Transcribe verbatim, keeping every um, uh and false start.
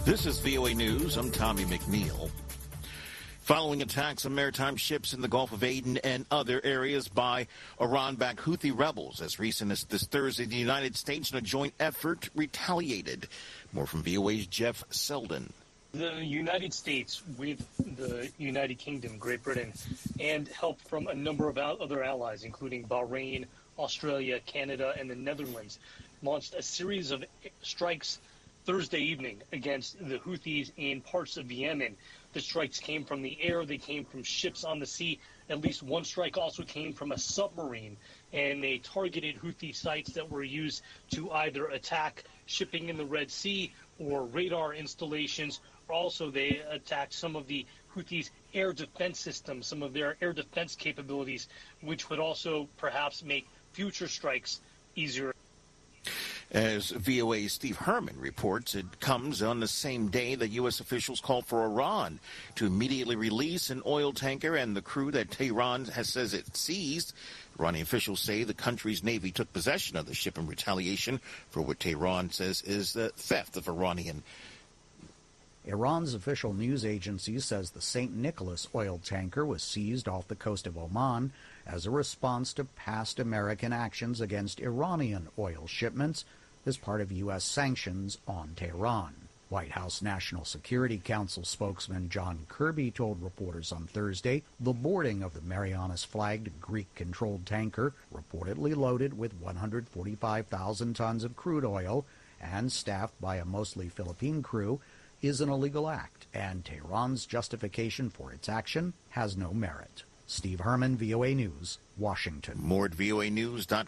This is V O A News. I'm Tommy McNeil. Following attacks on maritime ships in the Gulf of Aden and other areas by Iran-backed Houthi rebels as recent as this Thursday, the United States, in a joint effort, retaliated. More from V O A's Jeff Selden. The United States, with the United Kingdom, Great Britain, and help from a number of other allies, including Bahrain, Australia, Canada, and the Netherlands, launched a series of strikes Thursday evening against the Houthis in parts of Yemen. The strikes came from the air, they came from ships on the sea. At least one strike also came from a submarine, and they targeted Houthi sites that were used to either attack shipping in the Red Sea or radar installations. Also, they attacked some of the Houthis' air defense systems, some of their air defense capabilities, which would also perhaps make future strikes easier. As V O A's Steve Herman reports, it comes on the same day that U S officials called for Iran to immediately release an oil tanker and the crew that Tehran has says it seized. Iranian officials say the country's navy took possession of the ship in retaliation for what Tehran says is the theft of Iranian. Iran's official news agency says the Saint Nicholas oil tanker was seized off the coast of Oman as a response to past American actions against Iranian oil shipments as part of U S sanctions on Tehran. White House National Security Council spokesman John Kirby told reporters on Thursday the boarding of the Marianas-flagged Greek-controlled tanker, reportedly loaded with one hundred forty-five thousand tons of crude oil and staffed by a mostly Philippine crew, is an illegal act, and Tehran's justification for its action has no merit. Steve Herman, V O A News, Washington. More at V O A news dot com.